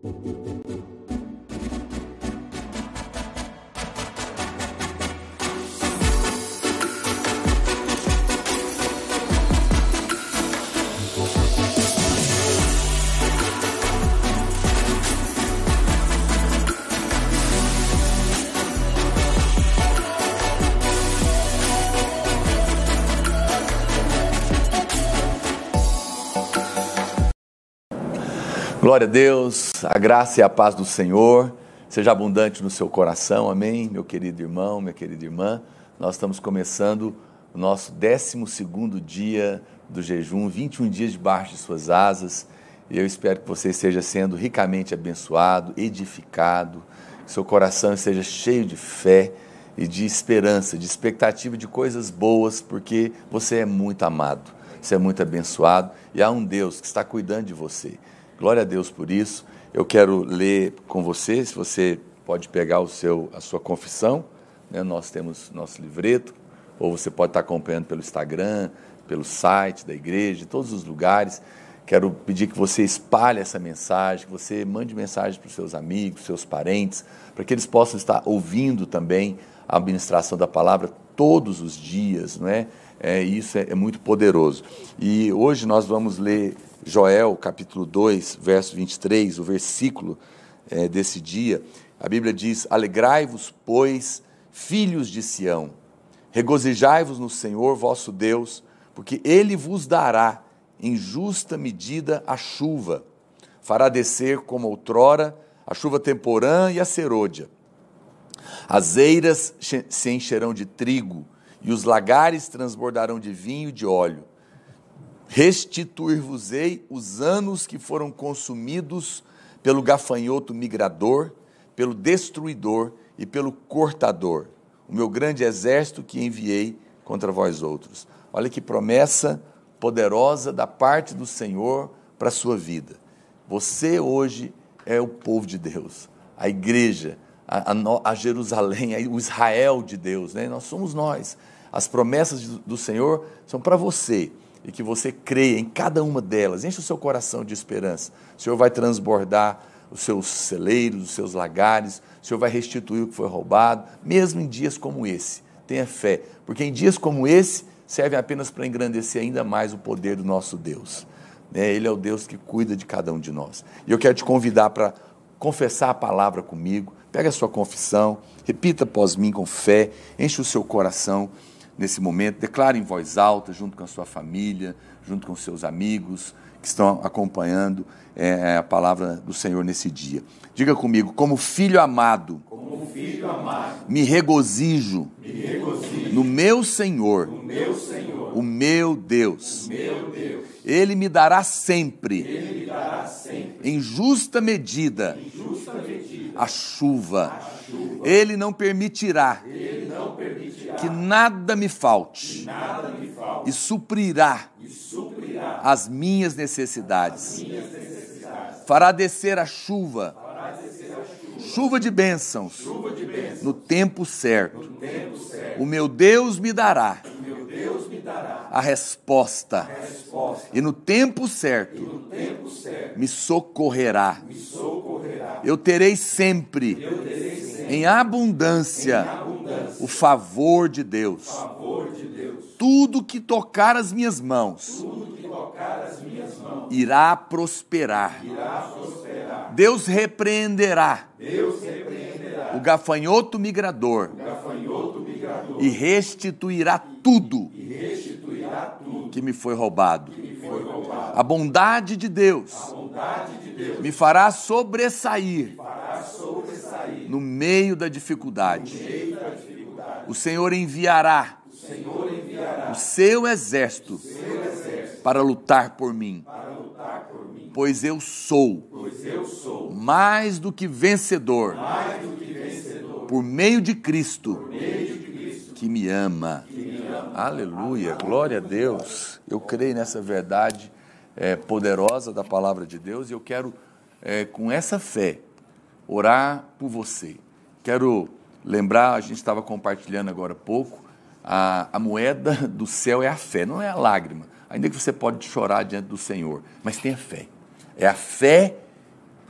Glória a Deus, a graça e a paz do Senhor seja abundante no seu coração, amém? Meu querido irmão, minha querida irmã, nós estamos começando o nosso 12º dia do jejum, 21 dias debaixo de suas asas, e eu espero que você esteja sendo ricamente abençoado, edificado, que seu coração esteja cheio de fé e de esperança, de expectativa de coisas boas, porque você é muito amado, você é muito abençoado, e há um Deus que está cuidando de você. Glória a Deus por isso. Eu quero ler com você, se você pode pegar a sua confissão, né? Nós temos nosso livreto, ou você pode estar acompanhando pelo Instagram, pelo site da igreja, de todos os lugares. Quero pedir que você espalhe essa mensagem, que você mande mensagem para os seus amigos, seus parentes, para que eles possam estar ouvindo também a ministração da palavra todos os dias, não é? Isso é muito poderoso. E hoje nós vamos ler Joel, capítulo 2, verso 23, o versículo desse dia. A Bíblia diz: alegrai-vos, pois, filhos de Sião, regozijai-vos no Senhor vosso Deus, porque Ele vos dará em justa medida a chuva, fará descer como outrora a chuva temporã e a serôdia. As eiras se encherão de trigo, e os lagares transbordarão de vinho e de óleo. Restituir-vos-ei os anos que foram consumidos pelo gafanhoto migrador, pelo destruidor e pelo cortador, o meu grande exército que enviei contra vós outros. Olha que promessa poderosa da parte do Senhor para a sua vida. Você hoje é o povo de Deus, a igreja, a Jerusalém, o Israel de Deus, né? Nós somos nós. As promessas do Senhor são para você, e que você creia em cada uma delas. Enche o seu coração de esperança. O Senhor vai transbordar os seus celeiros, os seus lagares, o Senhor vai restituir o que foi roubado, mesmo em dias como esse. Tenha fé, porque em dias como esse, servem apenas para engrandecer ainda mais o poder do nosso Deus. Ele é o Deus que cuida de cada um de nós. E eu quero te convidar para confessar a palavra comigo. Pega a sua confissão, repita após mim com fé, enche o seu coração nesse momento, declare em voz alta, junto com a sua família, junto com seus amigos que estão acompanhando a palavra do Senhor nesse dia. Diga comigo: como filho amado, me regozijo no meu Senhor, o meu Deus. Ele me dará sempre, em justa medida, a chuva. Ele não permitirá que nada me falte e suprirá as minhas necessidades. Fará descer a chuva, chuva de bênçãos, no tempo certo. O meu Deus me dará a resposta, e no tempo certo me socorrerá. Eu terei sempre em abundância o favor de Deus. Tudo que tocar as minhas mãos irá prosperar. Deus repreenderá o gafanhoto migrador e restituirá tudo que me foi roubado. A bondade de Deus me fará sobressair no meio da dificuldade. O Senhor enviará o seu exército para lutar por mim, pois eu sou mais do que vencedor por meio de Cristo que me ama. Aleluia, glória a Deus. Eu creio nessa verdade poderosa da palavra de Deus, e eu quero, com essa fé, orar por você. Quero lembrar, a gente estava compartilhando agora há pouco, a moeda do céu é a fé, não é a lágrima. Ainda que você pode chorar diante do Senhor, mas tenha fé. É a fé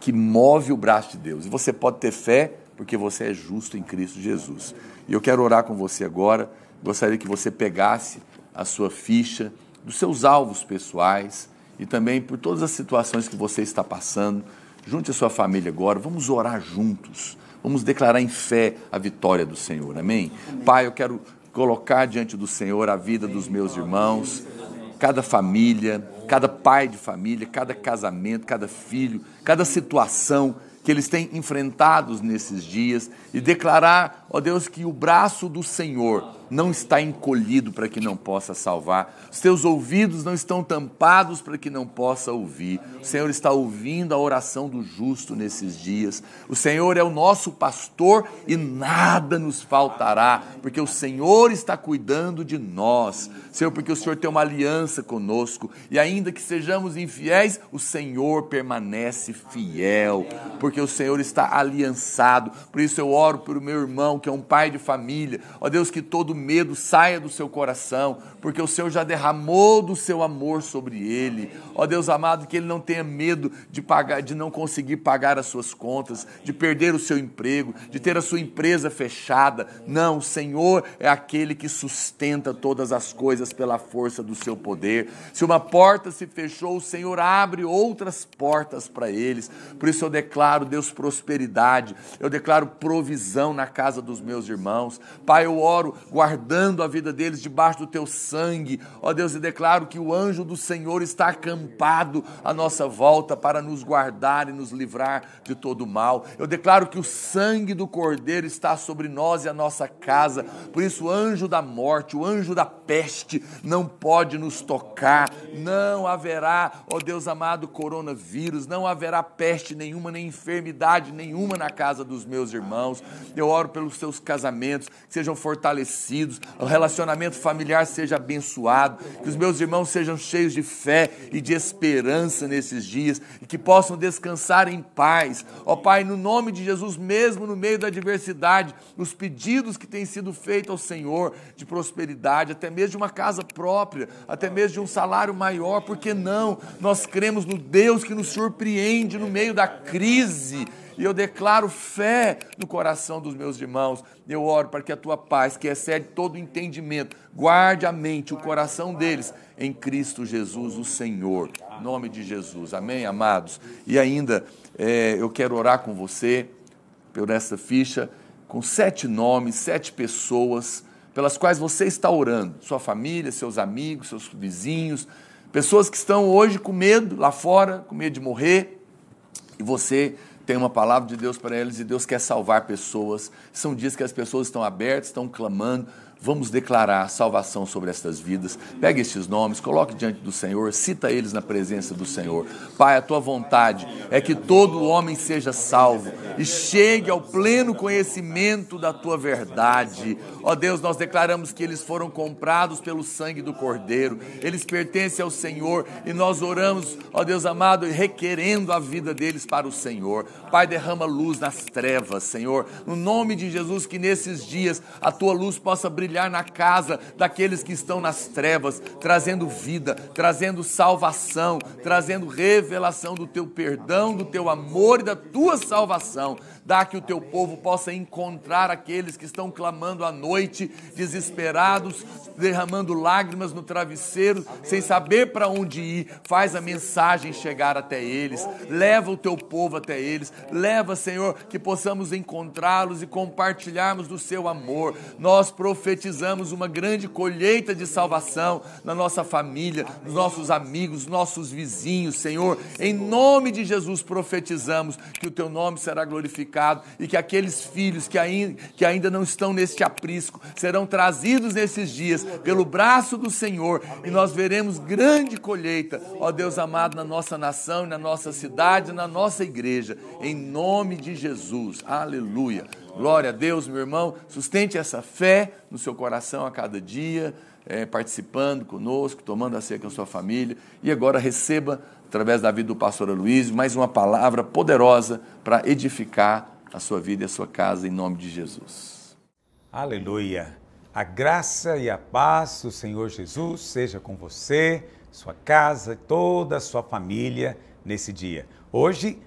que move o braço de Deus. E você pode ter fé porque você é justo em Cristo Jesus. E eu quero orar com você agora. Gostaria que você pegasse a sua ficha dos seus alvos pessoais e também por todas as situações que você está passando. Junte a sua família agora, vamos orar juntos. Vamos declarar em fé a vitória do Senhor, amém? Pai, eu quero colocar diante do Senhor a vida dos meus irmãos, cada família, cada pai de família, cada casamento, cada filho, cada situação que eles têm enfrentados nesses dias e declarar, ó Deus, que o braço do Senhor não está encolhido para que não possa salvar, os teus ouvidos não estão tampados para que não possa ouvir, o Senhor está ouvindo a oração do justo nesses dias, o Senhor é o nosso pastor e nada nos faltará, porque o Senhor está cuidando de nós, Senhor, porque o Senhor tem uma aliança conosco, e ainda que sejamos infiéis, o Senhor permanece fiel, porque o Senhor está aliançado. Por isso eu oro por meu irmão, que é um pai de família, ó Deus, que todo medo saia do seu coração, porque o Senhor já derramou do seu amor sobre ele, ó Deus amado, que ele não tenha medo de não conseguir pagar as suas contas, de perder o seu emprego, de ter a sua empresa fechada. Não, o Senhor é aquele que sustenta todas as coisas pela força do seu poder. Se uma porta se fechou, o Senhor abre outras portas para eles. Por isso eu declaro, Deus, prosperidade, eu declaro provisão na casa dos meus irmãos. Pai, eu oro guardando a vida deles debaixo do teu sangue. Ó Deus, eu declaro que o anjo do Senhor está acampado à nossa volta para nos guardar e nos livrar de todo mal. Eu declaro que o sangue do Cordeiro está sobre nós e a nossa casa. Por isso o anjo da morte, o anjo da peste não pode nos tocar. Não haverá, ó Deus amado, coronavírus, não haverá peste nenhuma, nem enfermidade nenhuma na casa dos meus irmãos. Eu oro pelos seus casamentos, que sejam fortalecidos, o relacionamento familiar seja abençoado, que os meus irmãos sejam cheios de fé e de esperança nesses dias, e que possam descansar em paz. Ó Pai, no nome de Jesus, mesmo no meio da adversidade, os pedidos que têm sido feitos ao Senhor de prosperidade, até mesmo de uma casa própria, até mesmo de um salário maior, por que não? Nós cremos no Deus que nos surpreende no meio da crise, e eu declaro fé no coração dos meus irmãos. Eu oro para que a tua paz, que excede todo entendimento, guarde a mente, o coração deles, em Cristo Jesus, o Senhor. Em nome de Jesus. Amém, amados? E ainda, eu quero orar com você, por essa ficha, com 7 nomes, 7 pessoas, pelas quais você está orando. Sua família, seus amigos, seus vizinhos, pessoas que estão hoje com medo lá fora, com medo de morrer, e você tem uma palavra de Deus para eles, e Deus quer salvar pessoas. São dias que as pessoas estão abertas, estão clamando. Vamos declarar salvação sobre estas vidas. Pegue estes nomes, coloque diante do Senhor, cita eles na presença do Senhor. Pai, a tua vontade é que todo homem seja salvo e chegue ao pleno conhecimento da tua verdade. Ó Deus, nós declaramos que eles foram comprados pelo sangue do Cordeiro, eles pertencem ao Senhor, e nós oramos, ó Deus amado, requerendo a vida deles para o Senhor. Pai, derrama luz nas trevas, Senhor, no nome de Jesus, que nesses dias a tua luz possa brilhar na casa daqueles que estão nas trevas, trazendo vida, trazendo salvação, trazendo revelação do teu perdão, do teu amor e da tua salvação. Dá que o teu povo possa encontrar aqueles que estão clamando à noite, desesperados, derramando lágrimas no travesseiro, sem saber para onde ir. Faz a mensagem chegar até eles, leva o teu povo até eles, leva, Senhor, que possamos encontrá-los e compartilharmos do seu amor. Nós profetizamos uma grande colheita de salvação na nossa família, nos nossos amigos, nossos vizinhos, Senhor. Em nome de Jesus profetizamos que o teu nome será glorificado, e que aqueles filhos que ainda não estão neste aprisco serão trazidos nesses dias pelo braço do Senhor, e nós veremos grande colheita, ó Deus amado, na nossa nação, na nossa cidade, na nossa igreja, em nome de Jesus. Aleluia. Glória a Deus, meu irmão. Sustente essa fé no seu coração a cada dia, participando conosco, tomando a ceia com a sua família. E agora receba, através da vida do pastor Aloysio, mais uma palavra poderosa para edificar a sua vida e a sua casa, em nome de Jesus. Aleluia! A graça e a paz do Senhor Jesus seja com você, sua casa, toda a sua família nesse dia. Hoje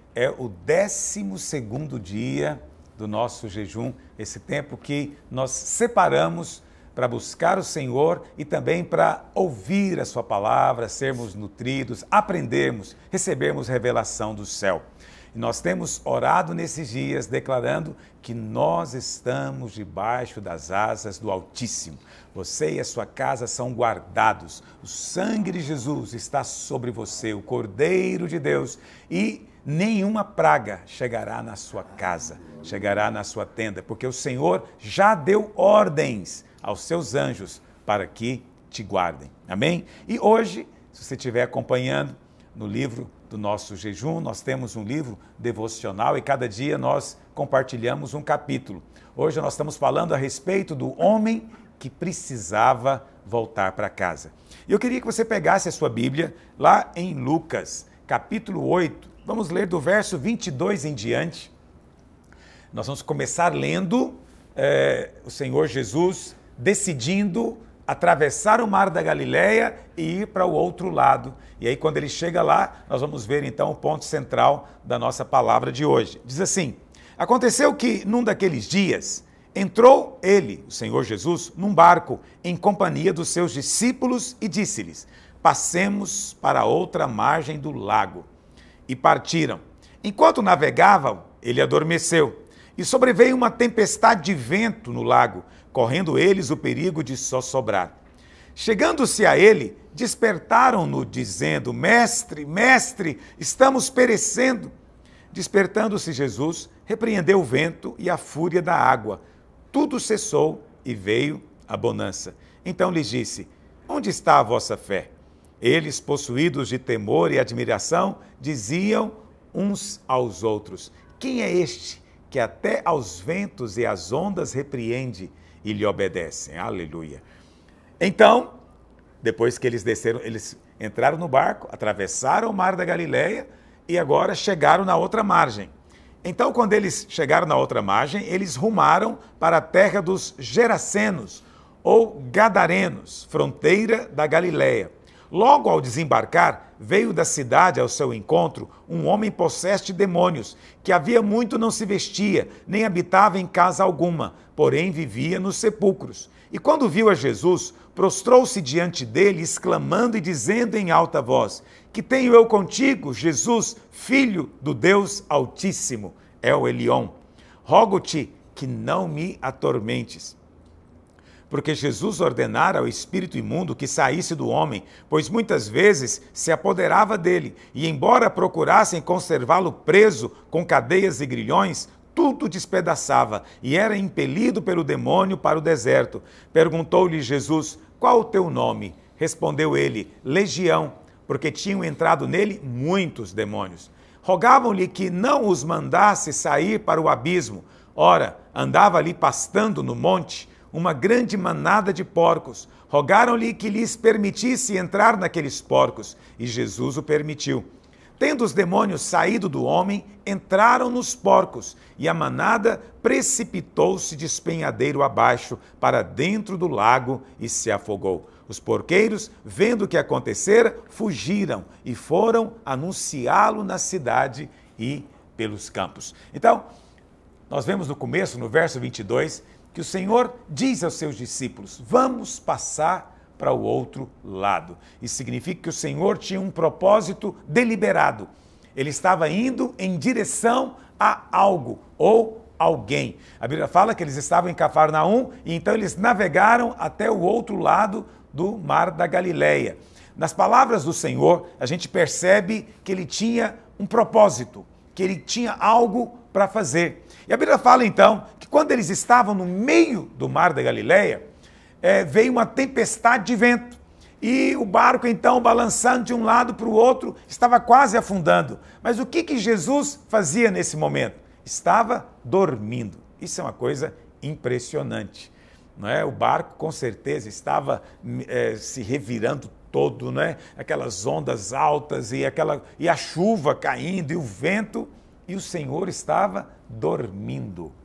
é o 12º dia do nosso jejum, esse tempo que nós separamos para buscar o Senhor e também para ouvir a sua palavra, sermos nutridos, aprendermos, recebermos revelação do céu. E nós temos orado nesses dias declarando que nós estamos debaixo das asas do Altíssimo. Você e a sua casa são guardados. O sangue de Jesus está sobre você, o Cordeiro de Deus, e nenhuma praga chegará na sua casa, chegará na sua tenda, porque o Senhor já deu ordens aos seus anjos para que te guardem. Amém? E hoje, se você estiver acompanhando no livro do nosso jejum, nós temos um livro devocional e cada dia nós compartilhamos um capítulo. Hoje nós estamos falando a respeito do homem que precisava voltar para casa. E eu queria que você pegasse a sua Bíblia lá em Lucas, capítulo 8. Vamos ler do verso 22 em diante. Nós vamos começar lendo o Senhor Jesus decidindo atravessar o mar da Galileia e ir para o outro lado. E aí, quando ele chega lá, nós vamos ver então o ponto central da nossa palavra de hoje. Diz assim: aconteceu que num daqueles dias entrou ele, o Senhor Jesus, num barco em companhia dos seus discípulos e disse-lhes: passemos para a outra margem do lago. E partiram. Enquanto navegavam, ele adormeceu. E sobreveio uma tempestade de vento no lago, correndo eles o perigo de sossobrar. Chegando-se a ele, despertaram-no, dizendo: Mestre, mestre, estamos perecendo. Despertando-se Jesus, repreendeu o vento e a fúria da água. Tudo cessou e veio a bonança. Então lhes disse: onde está a vossa fé? Eles, possuídos de temor e admiração, diziam uns aos outros: quem é este que até aos ventos e às ondas repreende e lhe obedecem? Aleluia. Então, depois que eles desceram, eles entraram no barco, atravessaram o mar da Galileia e agora chegaram na outra margem. Então, quando eles chegaram na outra margem, eles rumaram para a terra dos Gerasenos, ou Gadarenos, fronteira da Galileia. Logo ao desembarcar, veio da cidade ao seu encontro um homem possesso de demônios, que havia muito não se vestia, nem habitava em casa alguma, porém vivia nos sepulcros. E quando viu a Jesus, prostrou-se diante dele, exclamando e dizendo em alta voz: que tenho eu contigo, Jesus, Filho do Deus Altíssimo, El Elyon? Rogo-te que não me atormentes. Porque Jesus ordenara ao espírito imundo que saísse do homem, pois muitas vezes se apoderava dele, e embora procurassem conservá-lo preso com cadeias e grilhões, tudo despedaçava, e era impelido pelo demônio para o deserto. Perguntou-lhe Jesus: qual o teu nome? Respondeu ele: Legião, porque tinham entrado nele muitos demônios. Rogavam-lhe que não os mandasse sair para o abismo. Ora, andava ali pastando no monte uma grande manada de porcos. Rogaram-lhe que lhes permitisse entrar naqueles porcos, e Jesus o permitiu. Tendo os demônios saído do homem, entraram nos porcos, e a manada precipitou-se de despenhadeiro abaixo para dentro do lago e se afogou. Os porqueiros, vendo o que acontecera, fugiram e foram anunciá-lo na cidade e pelos campos. Então, nós vemos no começo, no verso 22, que o Senhor diz aos seus discípulos: vamos passar para o outro lado. Isso significa que o Senhor tinha um propósito deliberado. Ele estava indo em direção a algo ou alguém. A Bíblia fala que eles estavam em Cafarnaum e então eles navegaram até o outro lado do mar da Galileia. Nas palavras do Senhor, a gente percebe que ele tinha um propósito, que ele tinha algo para fazer. E a Bíblia fala então que quando eles estavam no meio do mar da Galileia, veio uma tempestade de vento. E o barco então, balançando de um lado para o outro, estava quase afundando. Mas o que Jesus fazia nesse momento? Estava dormindo. Isso é uma coisa impressionante. Não é? O barco com certeza estava se revirando todo, não é? Aquelas ondas altas e a chuva caindo e o vento, e o Senhor estava dormindo.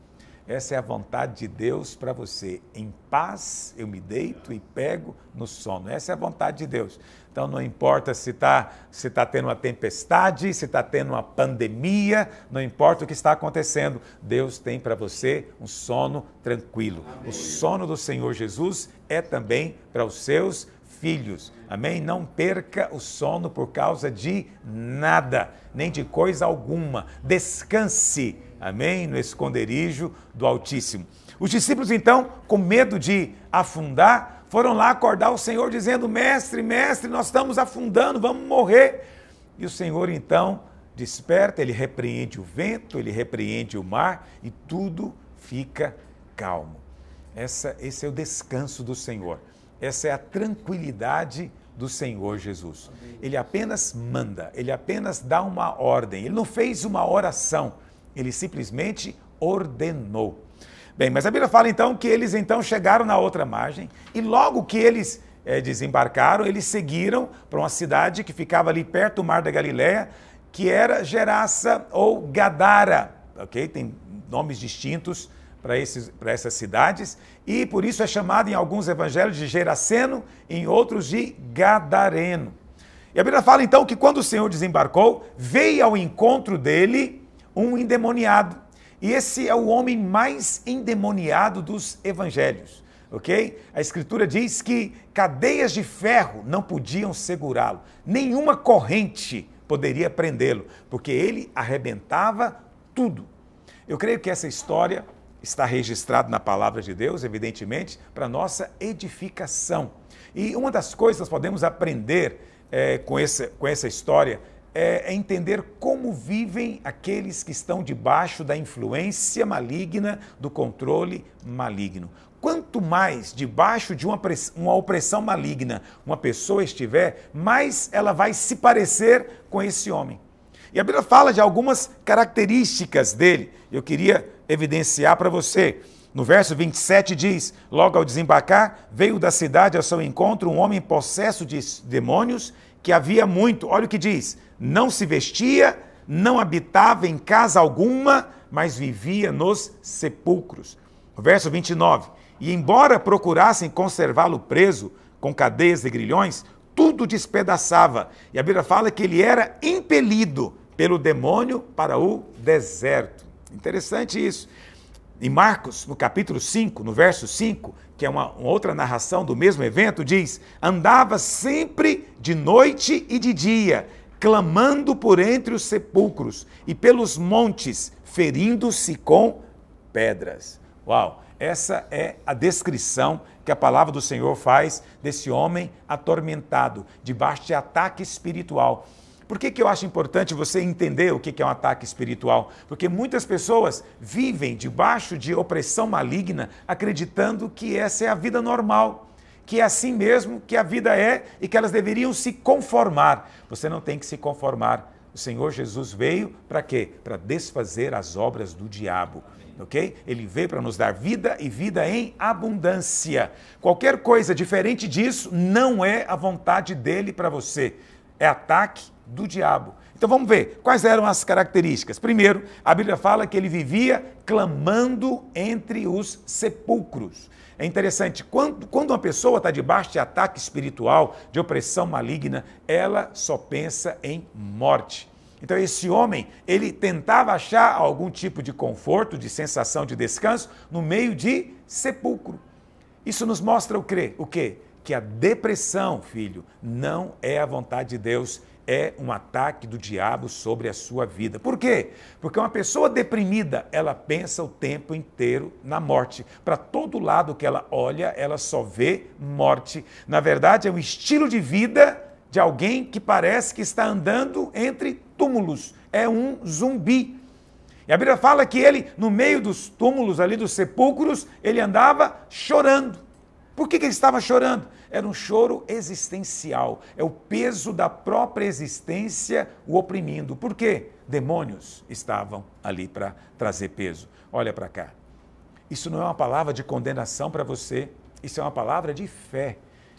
Essa é a vontade de Deus para você. Em paz eu me deito e pego no sono. Essa é a vontade de Deus. Então não importa se tá tendo uma tempestade, se está tendo uma pandemia, não importa o que está acontecendo, Deus tem para você um sono tranquilo. Amém. O sono do Senhor Jesus é também para os seus filhos. Amém? Não perca o sono por causa de nada, nem de coisa alguma. Descanse, amém? No esconderijo do Altíssimo. Os discípulos, então, com medo de afundar, foram lá acordar o Senhor dizendo: mestre, mestre, nós estamos afundando, vamos morrer. E o Senhor, então, desperta, ele repreende o vento, ele repreende o mar e tudo fica calmo. Esse é o descanso do Senhor. Essa é a tranquilidade do Senhor Jesus. Ele apenas manda, ele apenas dá uma ordem. Ele não fez uma oração, ele simplesmente ordenou. Bem, mas a Bíblia fala então que eles então chegaram na outra margem e logo que eles desembarcaram, eles seguiram para uma cidade que ficava ali perto do Mar da Galileia, que era Gerasa ou Gadara, ok? Tem nomes distintos para essas cidades, e por isso é chamado em alguns evangelhos de Geraseno, em outros de Gadareno. E a Bíblia fala então que quando o Senhor desembarcou, veio ao encontro dele um endemoniado. E esse é o homem mais endemoniado dos evangelhos, ok? A Escritura diz que cadeias de ferro não podiam segurá-lo, nenhuma corrente poderia prendê-lo, porque ele arrebentava tudo. Eu creio que essa história está registrado na palavra de Deus, evidentemente, para nossa edificação. E uma das coisas que nós podemos aprender com essa história é entender como vivem aqueles que estão debaixo da influência maligna, do controle maligno. Quanto mais debaixo de uma opressão maligna uma pessoa estiver, mais ela vai se parecer com esse homem. E a Bíblia fala de algumas características dele. Eu queria evidenciar para você. No verso 27 diz: logo ao desembarcar, veio da cidade ao seu encontro um homem possesso de demônios, que havia muito, olha o que diz, não se vestia, não habitava em casa alguma, mas vivia nos sepulcros. O verso 29, e embora procurassem conservá-lo preso com cadeias e grilhões, tudo despedaçava. E a Bíblia fala que ele era impelido pelo demônio para o deserto. Interessante isso. Em Marcos, no capítulo 5, no verso 5, que é uma outra narração do mesmo evento, diz: andava sempre de noite e de dia, clamando por entre os sepulcros e pelos montes, ferindo-se com pedras. Uau! Essa é a descrição que a palavra do Senhor faz desse homem atormentado, debaixo de ataque espiritual. Por que eu acho importante você entender o que é um ataque espiritual? Porque muitas pessoas vivem debaixo de opressão maligna, acreditando que essa é a vida normal, que é assim mesmo que a vida é e que elas deveriam se conformar. Você não tem que se conformar. O Senhor Jesus veio para quê? Para desfazer as obras do diabo. Ok? Ele veio para nos dar vida e vida em abundância. Qualquer coisa diferente disso não é a vontade dele para você. É ataque do diabo. Então vamos ver quais eram as características. Primeiro, a Bíblia fala que ele vivia clamando entre os sepulcros. É interessante, quando uma pessoa está debaixo de ataque espiritual, de opressão maligna, ela só pensa em morte. Então esse homem, ele tentava achar algum tipo de conforto, de sensação de descanso, no meio de sepulcro. Isso nos mostra o quê? Que a depressão, filho, não é a vontade de Deus, é um ataque do diabo sobre a sua vida. Por quê? Porque uma pessoa deprimida, ela pensa o tempo inteiro na morte. Para todo lado que ela olha, ela só vê morte. Na verdade, é um estilo de vida de alguém que parece que está andando entre túmulos. É um zumbi. E a Bíblia fala que ele, no meio dos túmulos ali, dos sepulcros, ele andava chorando. Por que ele estava chorando? Era um choro existencial. É o peso da própria existência o oprimindo. Por quê? Demônios estavam ali para trazer peso. Olha para cá. Isso não é uma palavra de condenação para você. Isso é uma palavra de fé.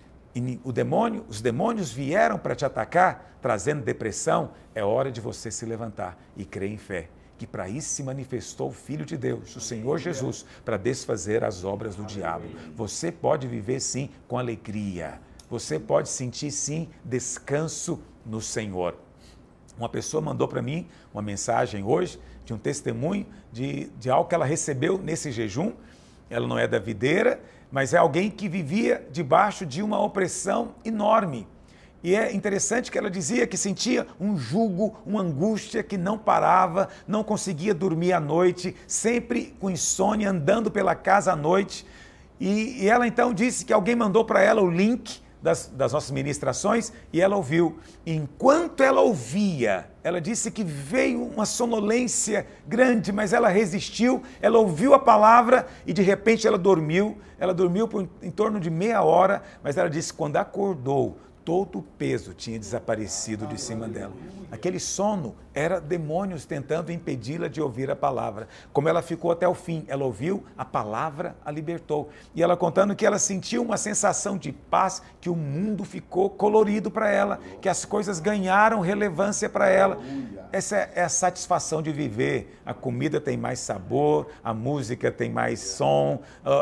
E os demônios vieram para te atacar, trazendo depressão. É hora de você se levantar e crer em fé. que para isso se manifestou o Filho de Deus, o Senhor Jesus, para desfazer as obras do diabo. Você pode viver sim com alegria, você pode sentir sim descanso no Senhor. Uma pessoa mandou para mim uma mensagem hoje de um testemunho de algo que ela recebeu nesse jejum. Ela não é da videira, mas é alguém que vivia debaixo de uma opressão enorme. E é interessante que ela dizia que sentia um jugo, uma angústia que não parava, não conseguia dormir à noite, sempre com insônia, andando pela casa à noite. E ela então disse que alguém mandou para ela o link das nossas ministrações e ela ouviu. Enquanto ela ouvia, ela disse que veio uma sonolência grande, mas ela resistiu, ela ouviu a palavra e de repente ela dormiu por em torno de meia hora, mas ela disse que quando acordou, todo o peso tinha desaparecido de cima dela. Aquele sono era demônios tentando impedi-la de ouvir a palavra. Como ela ficou até o fim, ela ouviu, a palavra a libertou. E ela contando que ela sentiu uma sensação de paz, que o mundo ficou colorido para ela, que as coisas ganharam relevância para ela. Essa é a satisfação de viver. A comida tem mais sabor, a música tem mais som,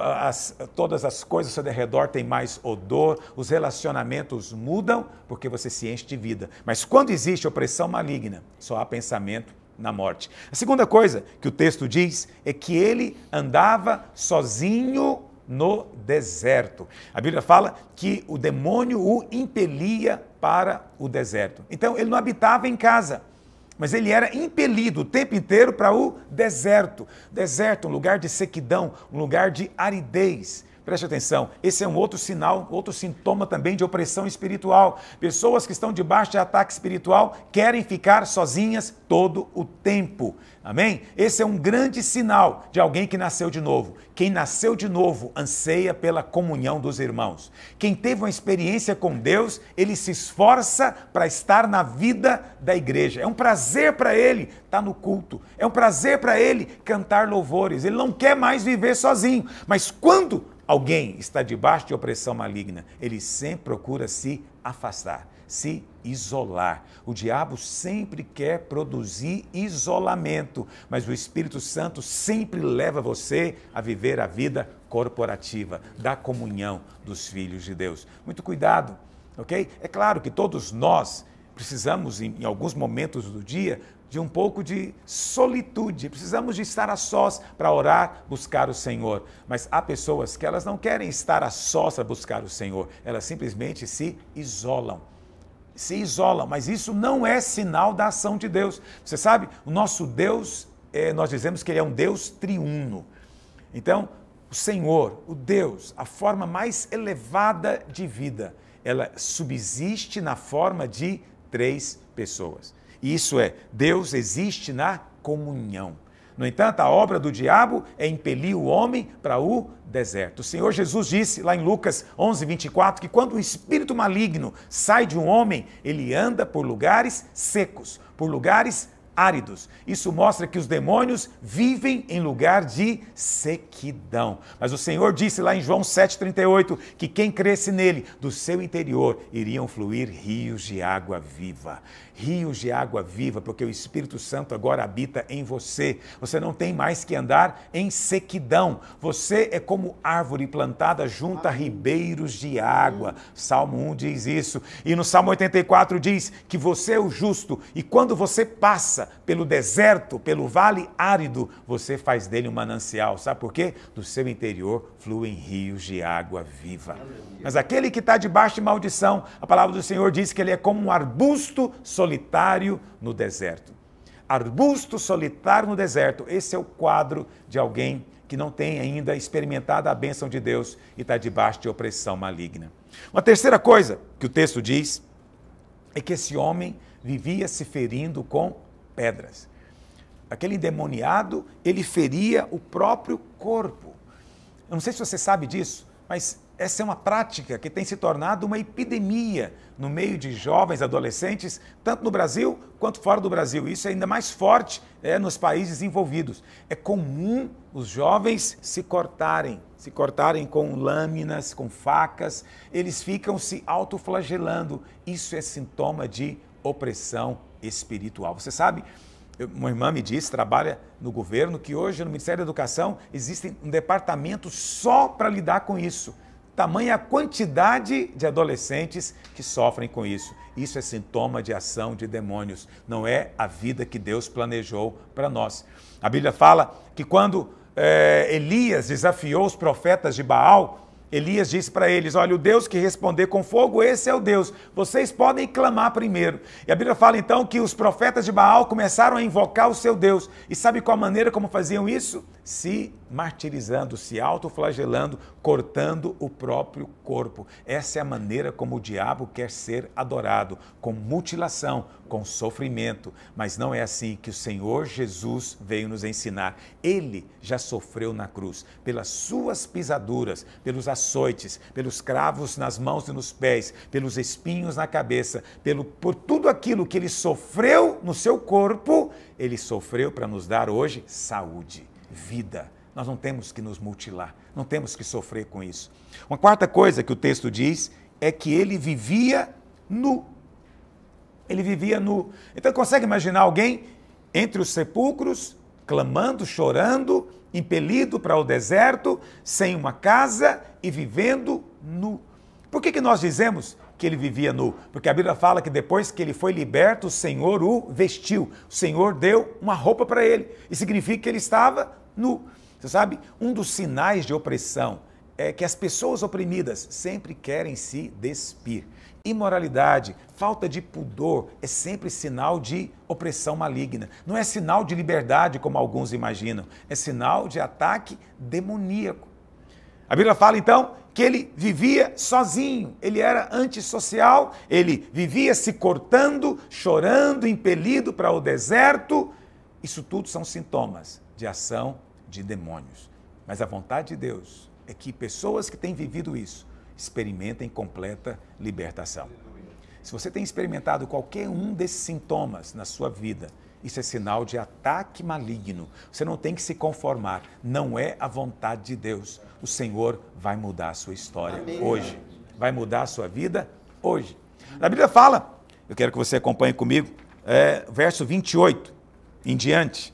todas as coisas ao redor têm mais odor, os relacionamentos mudam porque você se enche de vida. Mas quando existe opressão maligna, só há pensamento na morte. A segunda coisa que o texto diz é que ele andava sozinho no deserto. A Bíblia fala que o demônio o impelia para o deserto. Então ele não habitava em casa, mas ele era impelido o tempo inteiro para o deserto. Deserto, um lugar de sequidão, um lugar de aridez. Preste atenção, esse é um outro sinal, outro sintoma também de opressão espiritual. Pessoas que estão debaixo de ataque espiritual querem ficar sozinhas todo o tempo. Amém? Esse é um grande sinal de alguém que nasceu de novo. Quem nasceu de novo anseia pela comunhão dos irmãos. Quem teve uma experiência com Deus, ele se esforça para estar na vida da igreja. É um prazer para ele estar no culto. É um prazer para ele cantar louvores. Ele não quer mais viver sozinho. Mas quando alguém está debaixo de opressão maligna, ele sempre procura se afastar, se isolar. O diabo sempre quer produzir isolamento, mas o Espírito Santo sempre leva você a viver a vida corporativa, da comunhão dos filhos de Deus. Muito cuidado, ok? É claro que todos nós precisamos, em alguns momentos do dia, de um pouco de solitude. Precisamos de estar a sós para orar, buscar o Senhor. Mas há pessoas que elas não querem estar a sós para buscar o Senhor. Elas simplesmente se isolam. Se isolam, mas isso não é sinal da ação de Deus. Você sabe, o nosso Deus, nós dizemos que ele é um Deus triuno. Então, o Senhor, o Deus, a forma mais elevada de vida, ela subsiste na forma de 3 pessoas. Isso é, Deus existe na comunhão. No entanto, a obra do diabo é impelir o homem para o deserto. O Senhor Jesus disse lá em Lucas 11, 24, que quando o espírito maligno sai de um homem, ele anda por lugares secos, por lugares áridos. Isso mostra que os demônios vivem em lugar de sequidão. Mas o Senhor disse lá em João 7,38 que quem cresce nele, do seu interior, iriam fluir rios de água viva. Rios de água viva, porque o Espírito Santo agora habita em você. Você não tem mais que andar em sequidão. Você é como árvore plantada junto a ribeiros de água. Salmo 1 diz isso. E no Salmo 84 diz que você é o justo. E quando você passa pelo deserto, pelo vale árido, você faz dele um manancial. Sabe por quê? Do seu interior fluem rios de água viva. Mas aquele que está debaixo de maldição, a palavra do Senhor diz que ele é como um arbusto solitário no deserto. Arbusto solitário no deserto. Esse é o quadro de alguém que não tem ainda experimentado a bênção de Deus e está debaixo de opressão maligna. Uma terceira coisa que o texto diz é que esse homem vivia se ferindo com pedras. Aquele endemoniado, ele feria o próprio corpo. Eu não sei se você sabe disso, mas essa é uma prática que tem se tornado uma epidemia no meio de jovens, adolescentes, tanto no Brasil quanto fora do Brasil. Isso é ainda mais forte nos países envolvidos. É comum os jovens se cortarem com lâminas, com facas, eles ficam se autoflagelando. Isso é sintoma de opressão espiritual. Você sabe, Uma irmã me disse, trabalha no governo, que hoje no Ministério da Educação existe um departamento só para lidar com isso. Tamanha a quantidade de adolescentes que sofrem com isso. Isso é sintoma de ação de demônios, não é a vida que Deus planejou para nós. A Bíblia fala que quando Elias desafiou os profetas de Baal, Elias disse para eles, olha, o Deus que responder com fogo, esse é o Deus. Vocês podem clamar primeiro. E a Bíblia fala então que os profetas de Baal começaram a invocar o seu Deus. E sabe qual a maneira como faziam isso? Se martirizando, se autoflagelando, cortando o próprio corpo. Essa é a maneira como o diabo quer ser adorado, com mutilação, com sofrimento. Mas não é assim que o Senhor Jesus veio nos ensinar. Ele já sofreu na cruz, pelas suas pisaduras, pelos açoites, pelos cravos nas mãos e nos pés, pelos espinhos na cabeça, por tudo aquilo que ele sofreu no seu corpo, ele sofreu para nos dar hoje saúde, vida. Nós não temos que nos mutilar, não temos que sofrer com isso. Uma quarta coisa que o texto diz é que ele vivia nu. Ele vivia nu. Então consegue imaginar alguém entre os sepulcros, clamando, chorando, impelido para o deserto, sem uma casa e vivendo nu? Por que nós dizemos que ele vivia nu? Porque a Bíblia fala que depois que ele foi liberto, o Senhor o vestiu. O Senhor deu uma roupa para ele. E significa que ele estava nu. Você sabe, um dos sinais de opressão é que as pessoas oprimidas sempre querem se despir. Imoralidade, falta de pudor é sempre sinal de opressão maligna. Não é sinal de liberdade, como alguns imaginam. É sinal de ataque demoníaco. A Bíblia fala, então, que ele vivia sozinho. Ele era antissocial, ele vivia se cortando, chorando, impelido para o deserto. Isso tudo são sintomas de ação de demônios. Mas a vontade de Deus é que pessoas que têm vivido isso experimentem completa libertação. Se você tem experimentado qualquer um desses sintomas na sua vida, isso é sinal de ataque maligno. Você não tem que se conformar. Não é a vontade de Deus. O Senhor vai mudar a sua história hoje. Vai mudar a sua vida hoje. A Bíblia fala, eu quero que você acompanhe comigo, verso 28 em diante.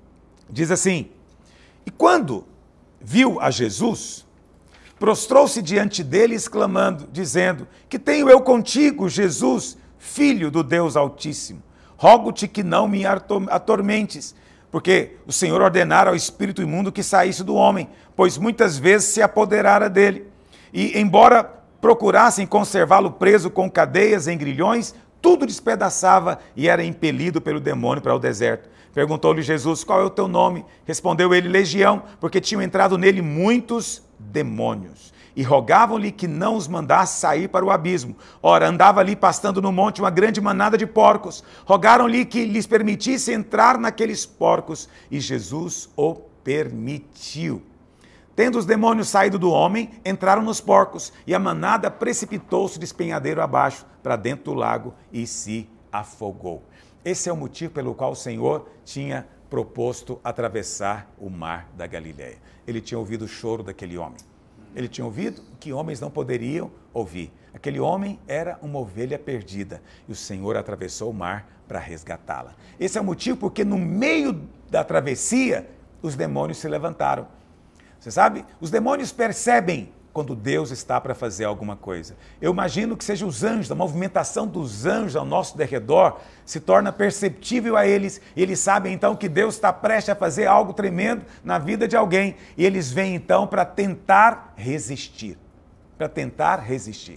Diz assim, e quando viu a Jesus, prostrou-se diante dele, exclamando, dizendo, que tenho eu contigo, Jesus, Filho do Deus Altíssimo? Rogo-te que não me atormentes, porque o Senhor ordenara ao espírito imundo que saísse do homem, pois muitas vezes se apoderara dele. E, embora procurassem conservá-lo preso com cadeias em grilhões, tudo despedaçava e era impelido pelo demônio para o deserto. Perguntou-lhe Jesus, qual é o teu nome? Respondeu ele, Legião, porque tinham entrado nele muitos demônios. E rogavam-lhe que não os mandasse sair para o abismo. Ora, andava ali pastando no monte uma grande manada de porcos. Rogaram-lhe que lhes permitisse entrar naqueles porcos. E Jesus o permitiu. Tendo os demônios saído do homem, entraram nos porcos. E a manada precipitou-se de despenhadeiro abaixo, para dentro do lago, e se afogou. Esse é o motivo pelo qual o Senhor tinha proposto atravessar o mar da Galileia. Ele tinha ouvido o choro daquele homem. Ele tinha ouvido o que homens não poderiam ouvir. Aquele homem era uma ovelha perdida e o Senhor atravessou o mar para resgatá-la. Esse é o motivo porque no meio da travessia os demônios se levantaram. Você sabe? Os demônios percebem quando Deus está para fazer alguma coisa. Eu imagino que seja os anjos, a movimentação dos anjos ao nosso derredor se torna perceptível a eles. E eles sabem então que Deus está prestes a fazer algo tremendo na vida de alguém. E eles vêm então para tentar resistir. Para tentar resistir.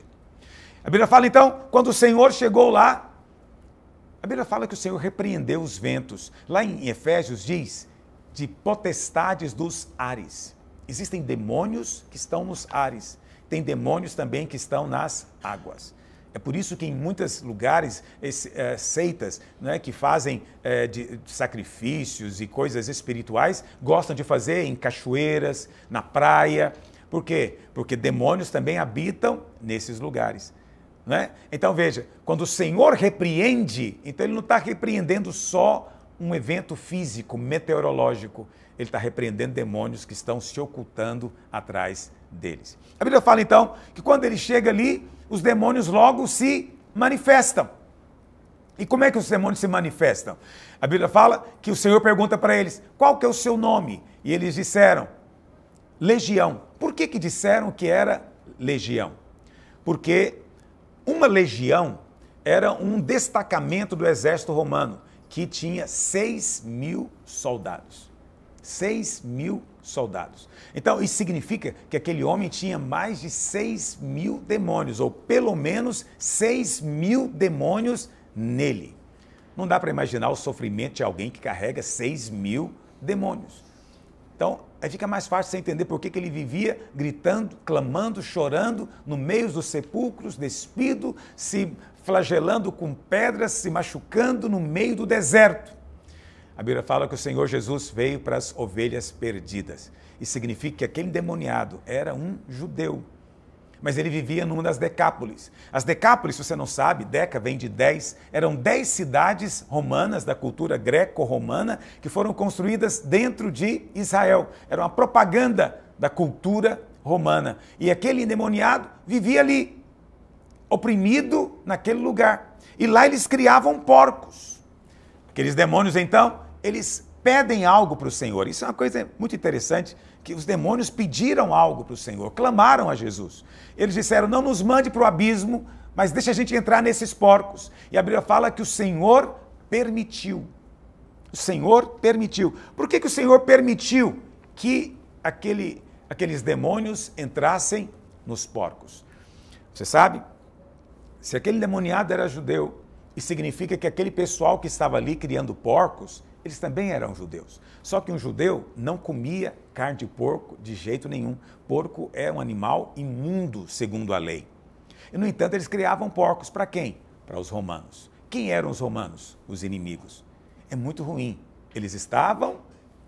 A Bíblia fala então, quando o Senhor chegou lá, a Bíblia fala que o Senhor repreendeu os ventos. Lá em Efésios diz de potestades dos ares. Existem demônios que estão nos ares, tem demônios também que estão nas águas. É por isso que em muitos lugares, seitas, né, que fazem de sacrifícios e coisas espirituais, gostam de fazer em cachoeiras, na praia. Por quê? Porque demônios também habitam nesses lugares. Né? Então veja, quando o Senhor repreende, então ele não está repreendendo só um evento físico, meteorológico. Ele está repreendendo demônios que estão se ocultando atrás deles. A Bíblia fala então que quando ele chega ali, os demônios logo se manifestam. E como é que os demônios se manifestam? A Bíblia fala que o Senhor pergunta para eles, qual que é o seu nome? E eles disseram, Legião. Por que disseram que era legião? Porque uma legião era um destacamento do exército romano, que tinha 6.000 soldados. 6.000 soldados. Então, isso significa que aquele homem tinha mais de 6.000 demônios, ou pelo menos 6.000 demônios nele. Não dá para imaginar o sofrimento de alguém que carrega 6.000 demônios. Então, aí fica mais fácil você entender por que ele vivia gritando, clamando, chorando, no meio dos sepulcros, despido, se flagelando com pedras, se machucando no meio do deserto. A Bíblia fala que o Senhor Jesus veio para as ovelhas perdidas. Isso significa que aquele endemoniado era um judeu, mas ele vivia numa das Decápolis. As Decápolis, se você não sabe, Deca vem de 10, eram 10 cidades romanas da cultura greco-romana que foram construídas dentro de Israel. Era uma propaganda da cultura romana. E aquele endemoniado vivia ali, oprimido naquele lugar. E lá eles criavam porcos. Aqueles demônios, então, eles pedem algo para o Senhor. Isso é uma coisa muito interessante, que os demônios pediram algo para o Senhor, clamaram a Jesus. Eles disseram, não nos mande para o abismo, mas deixa a gente entrar nesses porcos. E a Bíblia fala que o Senhor permitiu. O Senhor permitiu. Por que o Senhor permitiu que aqueles demônios entrassem nos porcos? Você sabe? Se aquele demoniado era judeu, isso significa que aquele pessoal que estava ali criando porcos, eles também eram judeus. Só que um judeu não comia carne de porco de jeito nenhum. Porco é um animal imundo, segundo a lei. E, no entanto, eles criavam porcos para quem? Para os romanos. Quem eram os romanos? Os inimigos. É muito ruim. Eles estavam